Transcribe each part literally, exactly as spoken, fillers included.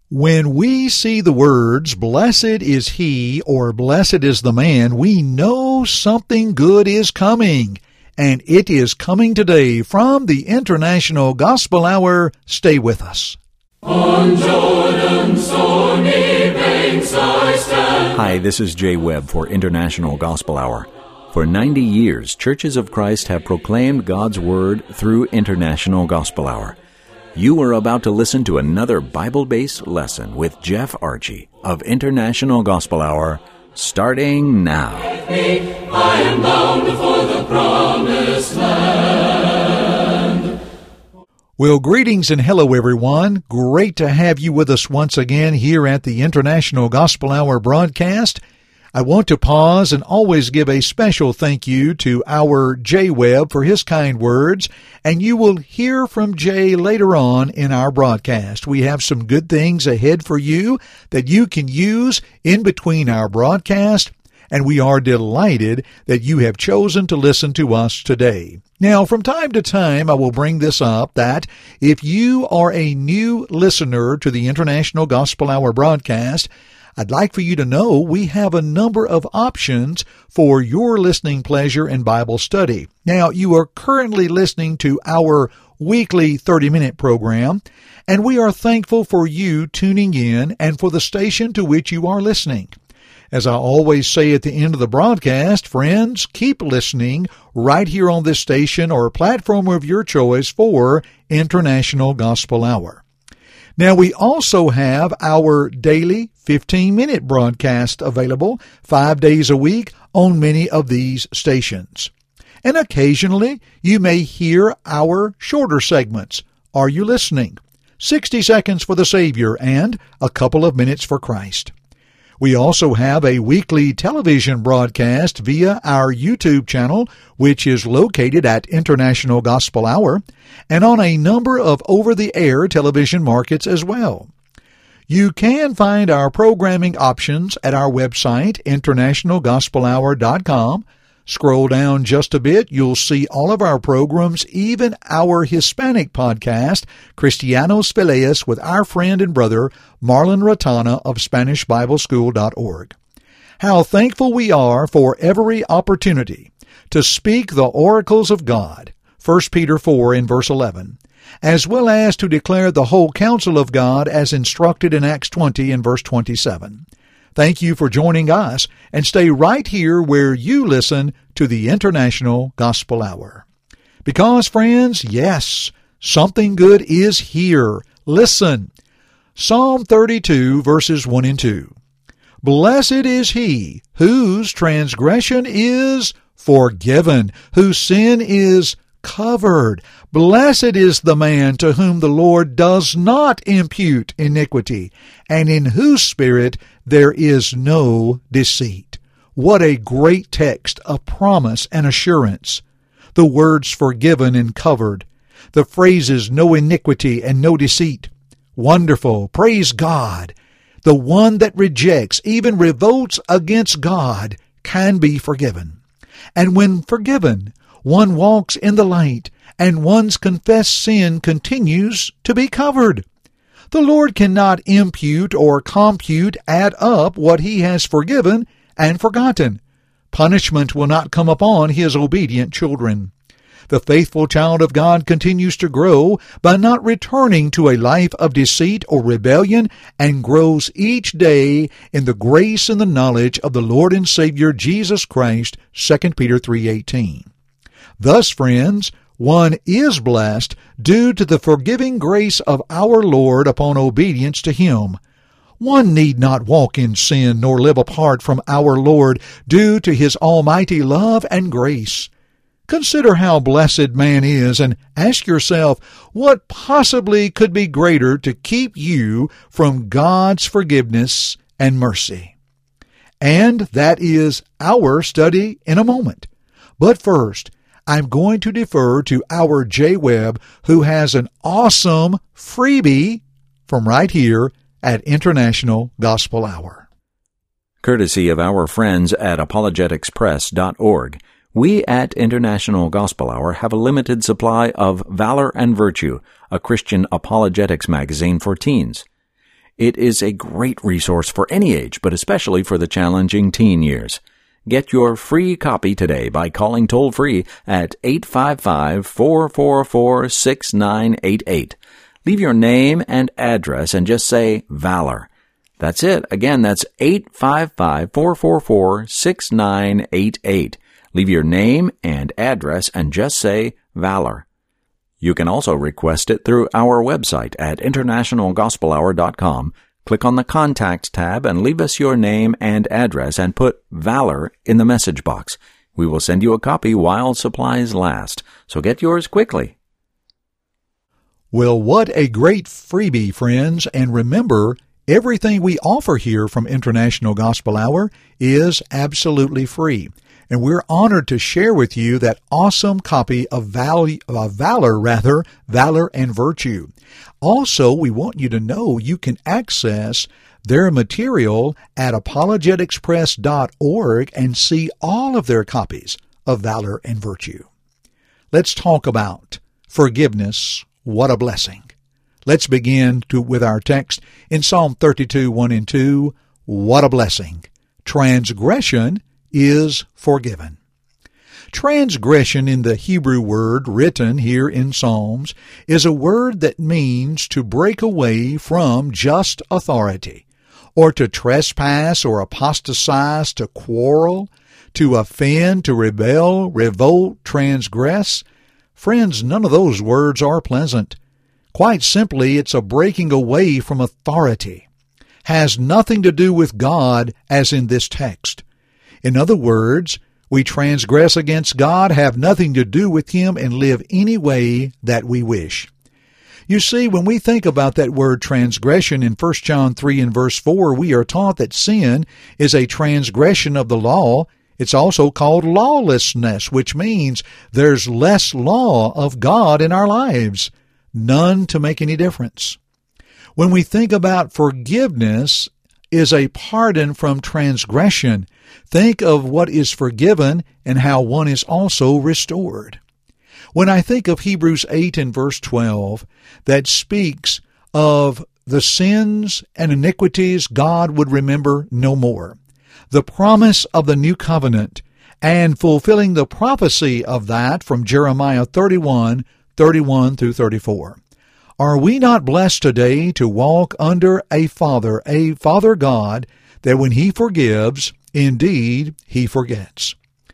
When we see the words, "Blessed is he," or "Blessed is the man," we know something good is coming. And it is coming today from the International Gospel Hour. Stay with us. On Jordan's stormy banks I stand. Hi, this is Jay Webb for International Gospel Hour. For ninety years, Churches of Christ have proclaimed God's Word through International Gospel Hour. You are about to listen to another Bible-based lesson with Jeff Archie of International Gospel Hour, starting now. I am bound for the promised land. Well, greetings and hello, everyone. Great to have you with us once again here at the International Gospel Hour broadcast. I want to pause and always give a special thank you to our Jay Webb for his kind words, and you will hear from Jay later on in our broadcast. We have some good things ahead for you that you can use in between our broadcast, and we are delighted that you have chosen to listen to us today. Now, from time to time, I will bring this up that if you are a new listener to the International Gospel Hour broadcast, I'd like for you to know we have a number of options for your listening pleasure and Bible study. Now, you are currently listening to our weekly thirty-minute program, and we are thankful for you tuning in and for the station to which you are listening. As I always say at the end of the broadcast, friends, keep listening right here on this station or platform of your choice for International Gospel Hour. Now, we also have our daily fifteen-minute broadcast available five days a week on many of these stations. And occasionally, you may hear our shorter segments. Are you listening? sixty seconds for the Savior and a couple of minutes for Christ. We also have a weekly television broadcast via our YouTube channel, which is located at International Gospel Hour, and on a number of over-the-air television markets as well. You can find our programming options at our website, international gospel hour dot com. Scroll down just a bit, you'll see all of our programs, even our Hispanic podcast, Cristianos Feliz, with our friend and brother, Marlon Ratana of Spanish Bible School dot org. How thankful we are for every opportunity to speak the oracles of God, First Peter four in verse eleven, as well as to declare the whole counsel of God as instructed in Acts twenty in verse twenty-seven. Thank you for joining us, and stay right here where you listen to the International Gospel Hour. Because, friends, yes, something good is here. Listen. Psalm thirty-two, verses one and two. Blessed is he whose transgression is forgiven, whose sin is covered. Blessed is the man to whom the Lord does not impute iniquity, and in whose spirit there is no deceit. What a great text of promise and assurance. The words forgiven and covered. The phrases no iniquity and no deceit. Wonderful. Praise God. The one that rejects, even revolts against God, can be forgiven. And when forgiven, one walks in the light, and one's confessed sin continues to be covered. The Lord cannot impute or compute, add up what He has forgiven and forgotten. Punishment will not come upon His obedient children. The faithful child of God continues to grow by not returning to a life of deceit or rebellion, and grows each day in the grace and the knowledge of the Lord and Savior Jesus Christ, Second Peter three eighteen. Thus, friends, one is blessed due to the forgiving grace of our Lord upon obedience to Him. One need not walk in sin nor live apart from our Lord due to His almighty love and grace. Consider how blessed man is, and ask yourself what possibly could be greater to keep you from God's forgiveness and mercy. And that is our study in a moment. But first, I'm going to defer to our Jay Webb, who has an awesome freebie from right here at International Gospel Hour. Courtesy of our friends at apologetics press dot org, we at International Gospel Hour have a limited supply of Valor and Virtue, a Christian apologetics magazine for teens. It is a great resource for any age, but especially for the challenging teen years. Get your free copy today by calling toll-free at eight five five, four four four, six nine eight eight. Leave your name and address and just say Valor. That's it. Again, that's eight five five, four four four, six nine eight eight. Leave your name and address and just say Valor. You can also request it through our website at international gospel hour dot com. Click on the Contact tab and leave us your name and address and put Valor in the message box. We will send you a copy while supplies last, so get yours quickly. Well, what a great freebie, friends, and remember, everything we offer here from International Gospel Hour is absolutely free. And we're honored to share with you that awesome copy of Val- uh, Valor, rather, Valor and Virtue. Also, we want you to know you can access their material at apologetics press dot org and see all of their copies of Valor and Virtue. Let's talk about forgiveness. What a blessing. Let's begin to, with our text in Psalm thirty-two, one and two. What a blessing. Transgression is forgiven. Transgression in the Hebrew word written here in Psalms is a word that means to break away from just authority, or to trespass or apostatize, to quarrel, to offend, to rebel, revolt, transgress. Friends, none of those words are pleasant. Quite simply, it's a breaking away from authority. Has nothing to do with God, as in this text. In other words, we transgress against God, have nothing to do with Him, and live any way that we wish. You see, when we think about that word transgression in First John three and verse four, we are taught that sin is a transgression of the law. It's also called lawlessness, which means there's less law of God in our lives, none to make any difference. When we think about forgiveness is a pardon from transgression, think of what is forgiven and how one is also restored. When I think of Hebrews eight and verse twelve, that speaks of the sins and iniquities God would remember no more, the promise of the new covenant, and fulfilling the prophecy of that from Jeremiah thirty-one, thirty-one through thirty-four. Are we not blessed today to walk under a Father, a Father God, that when He forgives, indeed, He forgets?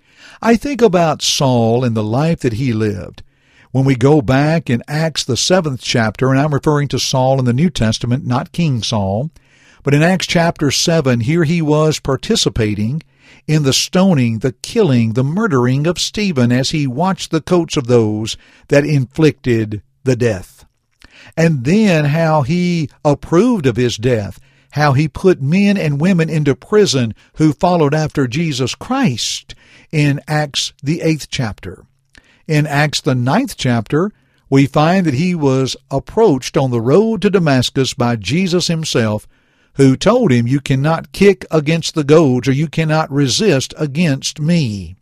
I think about Saul and the life that he lived. When we go back in Acts, the seventh chapter, and I'm referring to Saul in the New Testament, not King Saul, but in Acts chapter seven, here he was participating in the stoning, the killing, the murdering of Stephen as he watched the coats of those that inflicted the death. And then how he approved of his death, how he put men and women into prison who followed after Jesus Christ in Acts, the eighth chapter. In Acts, the ninth chapter, we find that he was approached on the road to Damascus by Jesus himself, who told him, "You cannot kick against the goads, or you cannot resist against me."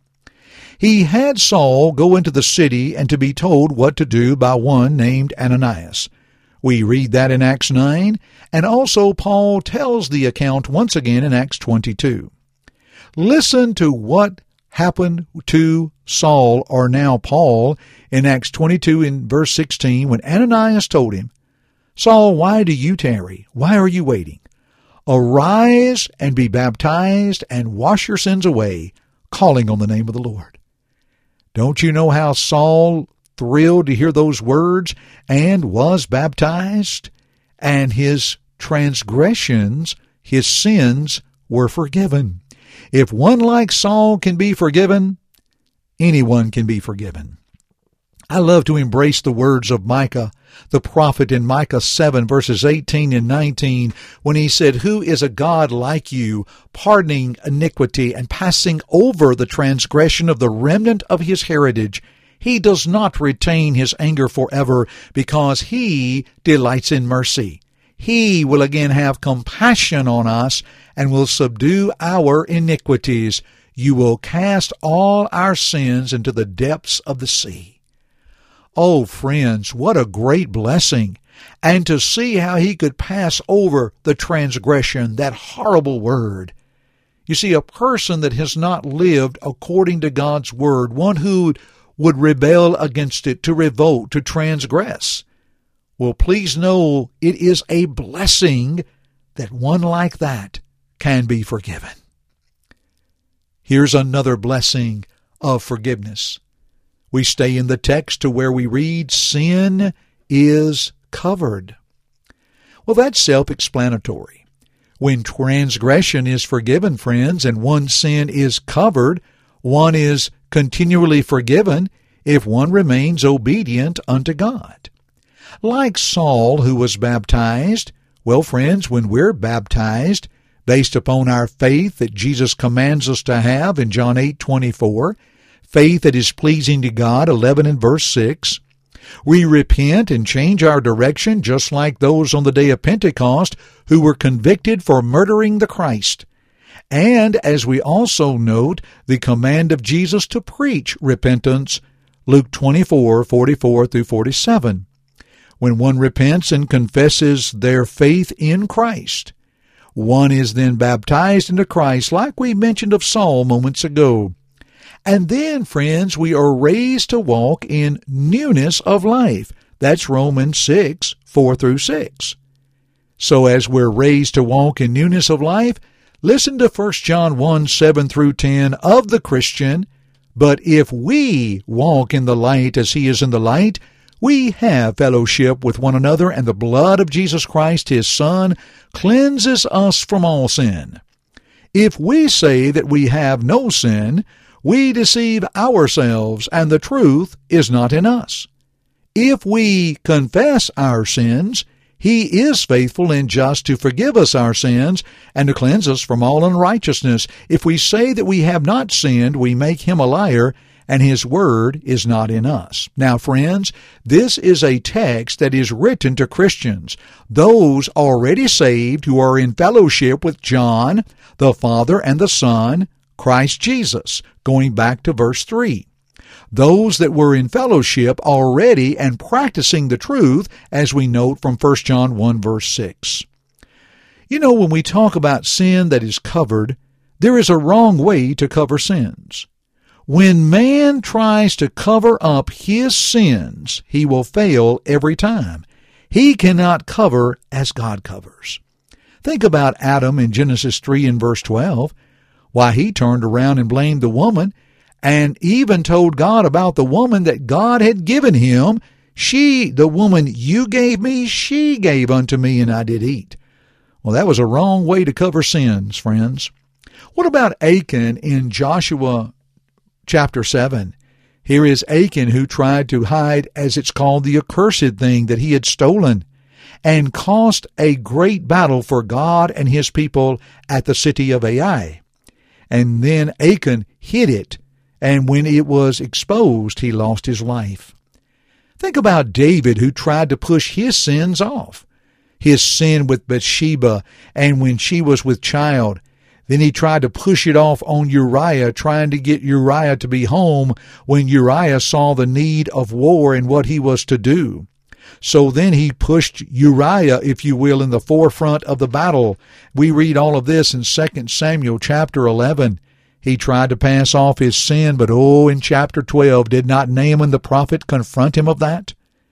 He had Saul go into the city and to be told what to do by one named Ananias. We read that in Acts nine, and also Paul tells the account once again in Acts twenty-two. Listen to what happened to Saul, or now Paul, in Acts twenty-two in verse sixteen, when Ananias told him, "Saul, why do you tarry? Why are you waiting? Arise and be baptized and wash your sins away, calling on the name of the Lord." Don't you know how Saul thrilled to hear those words and was baptized? And his transgressions, his sins, were forgiven. If one like Saul can be forgiven, anyone can be forgiven. I love to embrace the words of Micah, the prophet, in Micah seven, verses eighteen and nineteen, when he said, "Who is a God like you, pardoning iniquity and passing over the transgression of the remnant of his heritage? He does not retain his anger forever, because he delights in mercy. He will again have compassion on us and will subdue our iniquities. You will cast all our sins into the depths of the sea." Oh, friends, what a great blessing and to see how he could pass over the transgression, that horrible word. You see, a person that has not lived according to God's word, one who would rebel against it, to revolt, to transgress, well, please know it is a blessing that one like that can be forgiven. Here's another blessing of forgiveness. We stay in the text to where we read, sin is covered. Well, that's self-explanatory. When transgression is forgiven, friends, and one sin is covered, one is continually forgiven if one remains obedient unto God. Like Saul, who was baptized, well, friends, when we're baptized, based upon our faith that Jesus commands us to have in John eight twenty-four, faith that is pleasing to God, eleven and verse six, we repent and change our direction just like those on the day of Pentecost who were convicted for murdering the Christ. And as we also note, the command of Jesus to preach repentance, Luke twenty-four, forty-four through forty-seven. When one repents and confesses their faith in Christ, one is then baptized into Christ, like we mentioned of Saul moments ago. And then, friends, we are raised to walk in newness of life. That's Romans six, four through six. So as we're raised to walk in newness of life, listen to First John one, seven through ten of the Christian. But if we walk in the light as he is in the light, we have fellowship with one another, and the blood of Jesus Christ, his Son, cleanses us from all sin. If we say that we have no sin, we deceive ourselves, and the truth is not in us. If we confess our sins, he is faithful and just to forgive us our sins and to cleanse us from all unrighteousness. If we say that we have not sinned, we make him a liar, and his word is not in us. Now, friends, this is a text that is written to Christians, those already saved who are in fellowship with John, the Father and the Son, Christ Jesus, going back to verse three. Those that were in fellowship already and practicing the truth, as we note from First John one, verse six. You know, when we talk about sin that is covered, there is a wrong way to cover sins. When man tries to cover up his sins, he will fail every time. He cannot cover as God covers. Think about Adam in Genesis three and verse twelve. Why, he turned around and blamed the woman, and even told God about the woman that God had given him. She, the woman you gave me, she gave unto me, and I did eat. Well, that was a wrong way to cover sins, friends. What about Achan in Joshua chapter seven? Here is Achan who tried to hide, as it's called, the accursed thing that he had stolen, and caused a great battle for God and his people at the city of Ai. And then Achan hid it, and when it was exposed, he lost his life. Think about David, who tried to push his sins off. His sin with Bathsheba, and when she was with child. Then he tried to push it off on Uriah, trying to get Uriah to be home when Uriah saw the need of war and what he was to do. So then he pushed Uriah, if you will, in the forefront of the battle. We read all of this in Second Samuel chapter eleven. He tried to pass off his sin, but oh, in chapter twelve, did not Naaman the prophet confront him of that?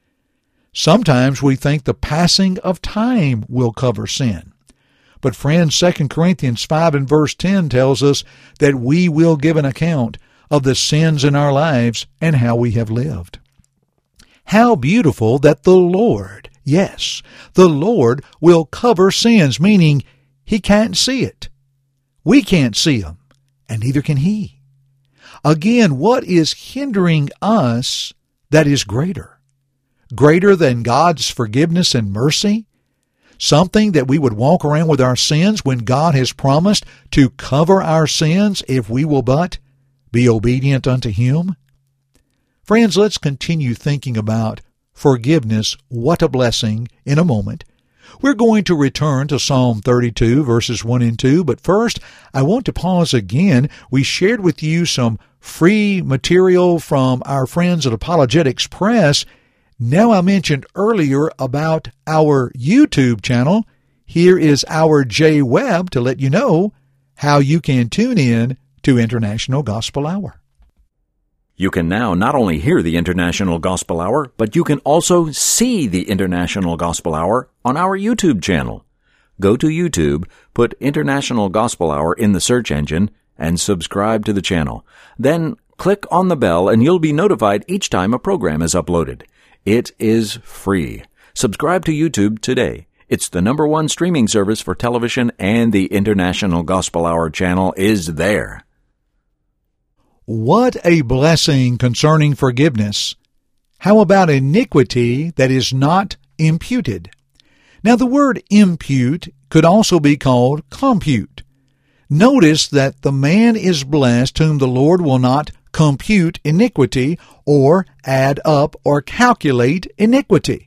Sometimes we think the passing of time will cover sin. But friends, Second Corinthians five and verse ten tells us that we will give an account of the sins in our lives and how we have lived. How beautiful that the Lord, yes, the Lord will cover sins, meaning he can't see it. We can't see them, and neither can he. Again, what is hindering us that is greater? Greater than God's forgiveness and mercy? Something that we would walk around with our sins when God has promised to cover our sins if we will but be obedient unto him? Friends, let's continue thinking about forgiveness. What a blessing in a moment. We're going to return to Psalm thirty-two, verses one and two, but first, I want to pause again. We shared with you some free material from our friends at Apologetics Press. Now, I mentioned earlier about our YouTube channel. Here is our J Webb to let you know how you can tune in to International Gospel Hour. You can now not only hear the International Gospel Hour, but you can also see the International Gospel Hour on our YouTube channel. Go to YouTube, put International Gospel Hour in the search engine, and subscribe to the channel. Then click on the bell and you'll be notified each time a program is uploaded. It is free. Subscribe to YouTube today. It's the number one streaming service for television, and the International Gospel Hour channel is there. What a blessing concerning forgiveness. How about iniquity that is not imputed? Now, the word impute could also be called compute. Notice that the man is blessed whom the Lord will not compute iniquity or add up or calculate iniquity.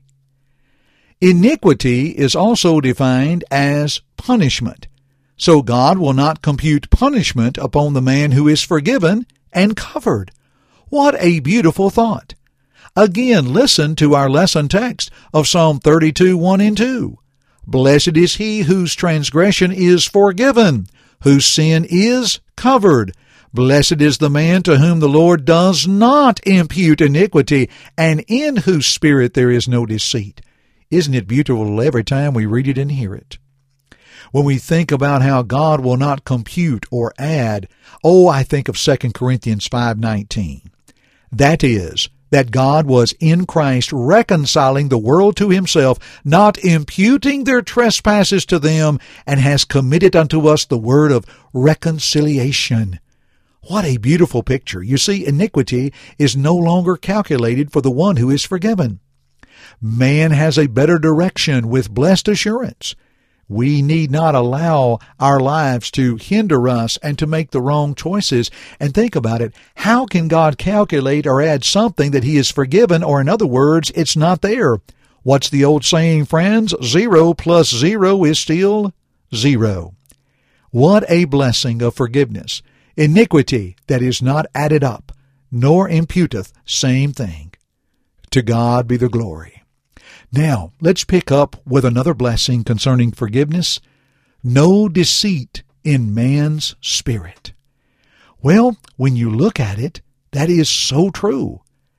Iniquity is also defined as punishment. So God will not compute punishment upon the man who is forgiven and covered. What a beautiful thought. Again, listen to our lesson text of Psalm thirty-two, one and two. Blessed is he whose transgression is forgiven, whose sin is covered. Blessed is the man to whom the Lord does not impute iniquity, and in whose spirit there is no deceit. Isn't it beautiful every time we read it and hear it? When we think about how God will not compute or add, oh, I think of Second Corinthians five nineteen. That is, that God was in Christ reconciling the world to himself, not imputing their trespasses to them, and has committed unto us the word of reconciliation. What a beautiful picture. You see, iniquity is no longer calculated for the one who is forgiven. Man has a better direction with blessed assurance. We need not allow our lives to hinder us and to make the wrong choices. And think about it. How can God calculate or add something that he has forgiven, or in other words, it's not there? What's the old saying, friends? Zero plus zero is still zero. What a blessing of forgiveness. Iniquity that is not added up, nor imputeth, same thing. To God be the glory. Now, let's pick up with another blessing concerning forgiveness. No deceit in man's spirit. Well, when you look at it, that is so true.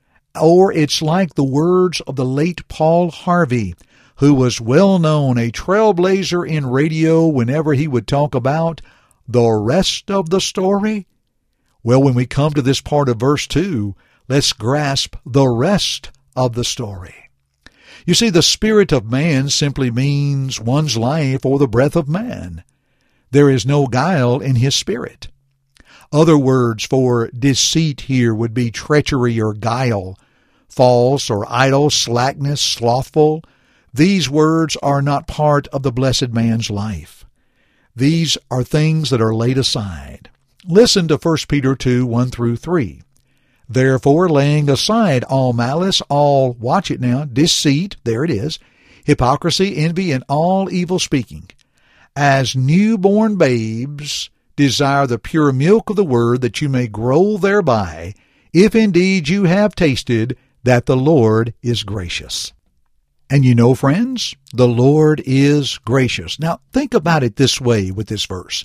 Or it's like the words of the late Paul Harvey, who was well known, a trailblazer in radio whenever he would talk about the rest of the story. Well, when we come to this part of verse two, let's grasp the rest of the story. You see, the spirit of man simply means one's life or the breath of man. There is no guile in his spirit. Other words for deceit here would be treachery or guile, false or idle, slackness, slothful. These words are not part of the blessed man's life. These are things that are laid aside. Listen to First Peter two, one through three. Therefore, laying aside all malice, all, watch it now, deceit, there it is, hypocrisy, envy, and all evil speaking, as newborn babes desire the pure milk of the word, that you may grow thereby, if indeed you have tasted that the Lord is gracious. And you know, friends, the Lord is gracious. Now, think about it this way with this verse.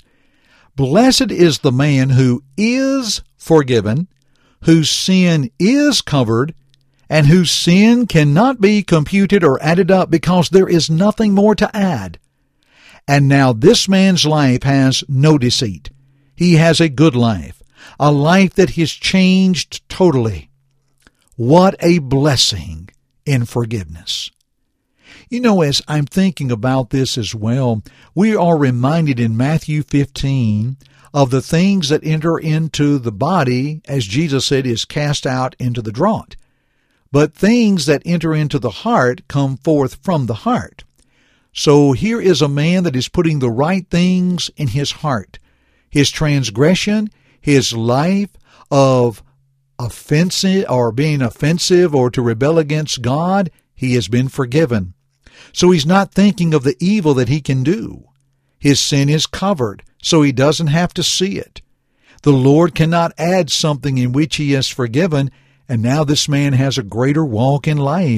Blessed is the man who is forgiven, whose sin is covered, and whose sin cannot be computed or added up, because there is nothing more to add. And now this man's life has no deceit. He has a good life, a life that has changed totally. What a blessing in forgiveness. You know, as I'm thinking about this as well, we are reminded in Matthew fifteen of the things that enter into the body, as Jesus said, is cast out into the draught. But things that enter into the heart come forth from the heart. So here is a man that is putting the right things in his heart. His transgression, his life of offensive or being offensive or to rebel against God, he has been forgiven. So he's not thinking of the evil that he can do. His sin is covered, so he doesn't have to see it. The Lord cannot add something in which he is forgiven, and now this man has a greater walk in life.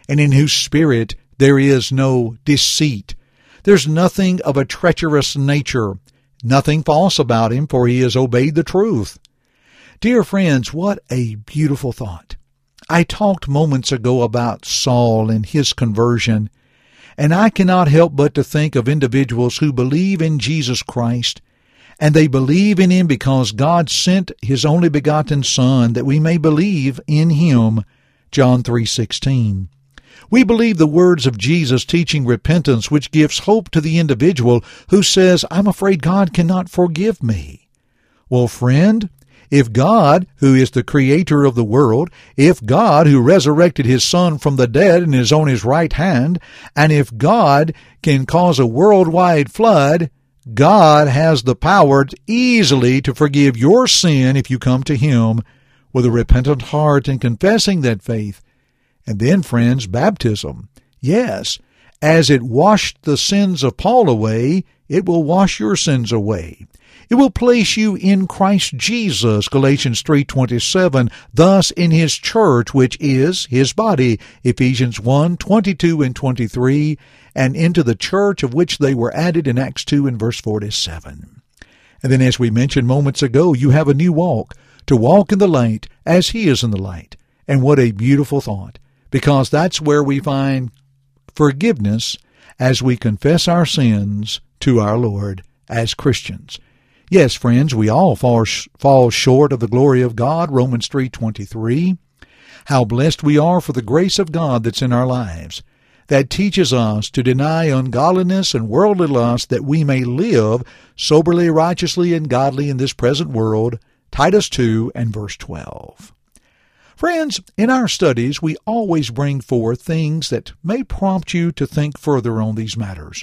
and in whose spirit there is no deceit. There's nothing of a treacherous nature, nothing false about him, for he has obeyed the truth. Dear friends, what a beautiful thought. I talked moments ago about Saul and his conversion, and I cannot help but to think of individuals who believe in Jesus Christ, and they believe in him because God sent his only begotten Son that we may believe in him. John three sixteen. We believe the words of Jesus teaching repentance, which gives hope to the individual who says, I'm afraid God cannot forgive me. Well, friend, if God, who is the creator of the world, if God, who resurrected his Son from the dead and is on his right hand, and if God can cause a worldwide flood, God has the power easily to forgive your sin if you come to him with a repentant heart and confessing that faith. And then, friends, baptism. Yes, as it washed the sins of Paul away, it will wash your sins away. It will place you in Christ Jesus, Galatians three twenty-seven, thus in his church, which is his body, Ephesians one twenty-two and twenty-three, and into the church of which they were added in Acts two and verse forty-seven. And then, as we mentioned moments ago, you have a new walk, to walk in the light as he is in the light. And what a beautiful thought, because that's where we find forgiveness as we confess our sins to our Lord as Christians. Yes, friends, we all fall, fall short of the glory of God, Romans three twenty-three. How blessed we are for the grace of God that's in our lives, that teaches us to deny ungodliness and worldly lust, that we may live soberly, righteously, and godly in this present world, Titus two and verse twelve. Friends, in our studies, we always bring forth things that may prompt you to think further on these matters.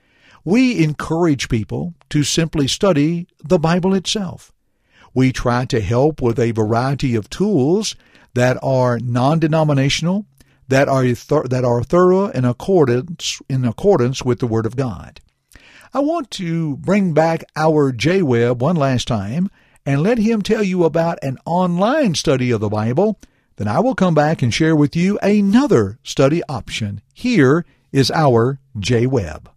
We encourage people to simply study the Bible itself. We try to help with a variety of tools that are non-denominational, that are th- that are thorough in accordance in accordance with the Word of God. I want to bring back our J Webb one last time and let him tell you about an online study of the Bible. Then I will come back and share with you another study option. Here is our J Webb.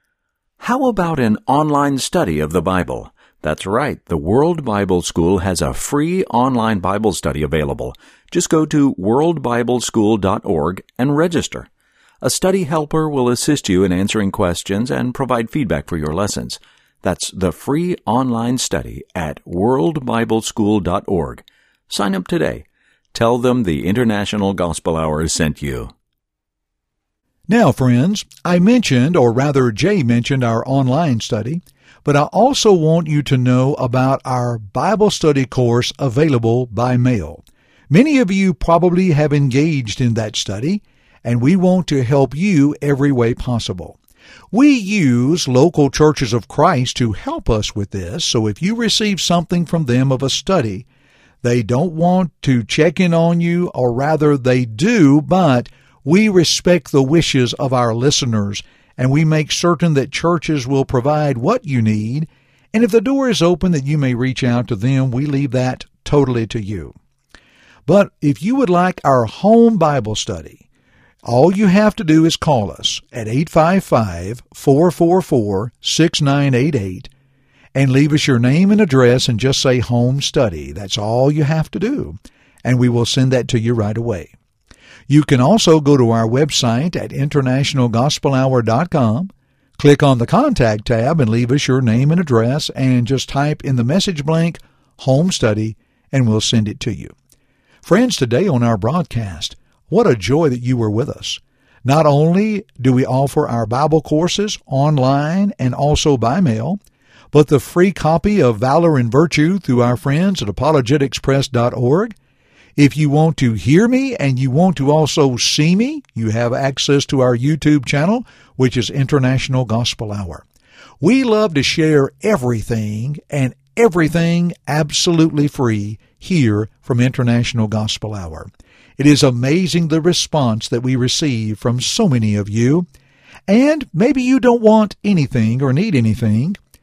How about an online study of the Bible? That's right, the World Bible School has a free online Bible study available. Just go to world bible school dot org and register. A study helper will assist you in answering questions and provide feedback for your lessons. That's the free online study at world bible school dot org. Sign up today. Tell them the International Gospel Hour sent you. Now, friends, I mentioned, or rather Jay mentioned, our online study, but I also want you to know about our Bible study course available by mail. Many of you probably have engaged in that study, and we want to help you every way possible. We use local churches of Christ to help us with this, so if you receive something from them of a study, they don't want to check in on you, or rather they do, but we respect the wishes of our listeners, and we make certain that churches will provide what you need, and if the door is open that you may reach out to them, we leave that totally to you. But if you would like our home Bible study, all you have to do is call us at eight five five, four four four, six nine eight eight and leave us your name and address and just say home study. That's all you have to do, and we will send that to you right away. You can also go to our website at international gospel hour dot com, click on the Contact tab and leave us your name and address, and just type in the message blank, Home Study, and we'll send it to you. Friends, today on our broadcast, what a joy that you were with us. Not only do we offer our Bible courses online and also by mail, but the free copy of Valor and Virtue through our friends at apologetics press dot org. If you want to hear me and you want to also see me, you have access to our YouTube channel, which is International Gospel Hour. We love to share everything and everything absolutely free here from International Gospel Hour. It is amazing the response that we receive from so many of you. And maybe you don't want anything or need anything,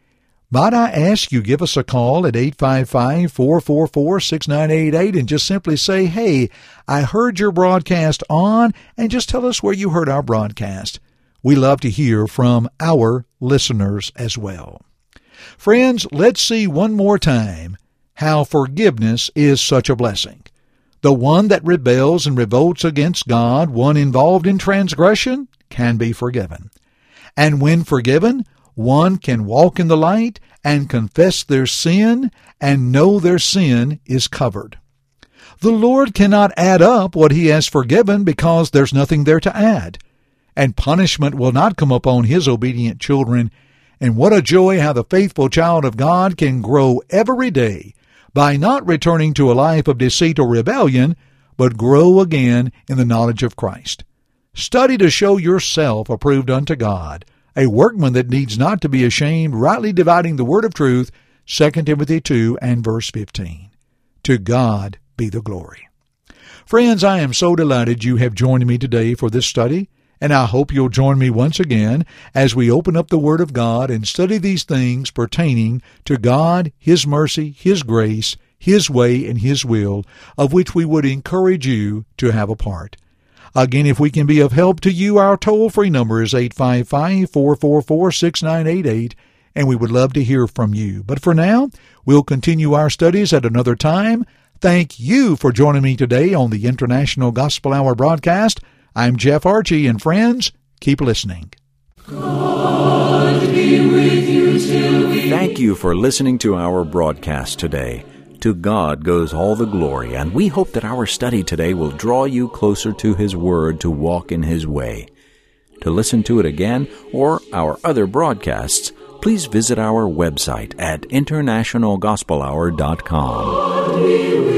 Might I ask you give us a call at eight five five, four four four, six nine eight eight and just simply say, hey, I heard your broadcast on, and just tell us where you heard our broadcast. We love to hear from our listeners as well. Friends, let's see one more time how forgiveness is such a blessing. The one that rebels and revolts against God, one involved in transgression, can be forgiven. And when forgiven, one can walk in the light and confess their sin and know their sin is covered. The Lord cannot add up what He has forgiven because there's nothing there to add. And punishment will not come upon His obedient children. And what a joy how the faithful child of God can grow every day by not returning to a life of deceit or rebellion, but grow again in the knowledge of Christ. Study to show yourself approved unto God, a workman that needs not to be ashamed, rightly dividing the word of truth, Second Timothy two and verse fifteen. To God be the glory. Friends, I am so delighted you have joined me today for this study, and I hope you'll join me once again as we open up the Word of God and study these things pertaining to God, His mercy, His grace, His way, and His will, of which we would encourage you to have a part. Again, if we can be of help to you, our toll-free number is eight five five, four four four, six nine eight eight, and we would love to hear from you. But for now, we'll continue our studies at another time. Thank you for joining me today on the International Gospel Hour broadcast. I'm Jeff Archie, and friends, keep listening. God be with you till we... Thank you for listening to our broadcast today. To God goes all the glory, and we hope that our study today will draw you closer to His Word to walk in His way. To listen to it again or our other broadcasts, please visit our website at international gospel hour dot com.